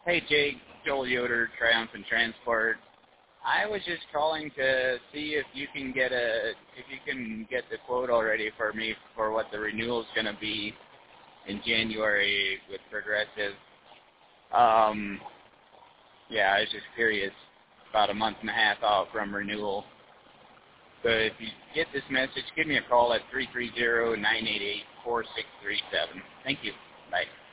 Hey, Jake, Joel Yoder, Triumph and Transport. I was just calling to see if you can get the quote already for me for what the renewal is going to be in January with Progressive. Yeah, I was just curious. About a month and a half out from renewal. So if you get this message, give me a call at 330-988-4637. Thank you. Bye.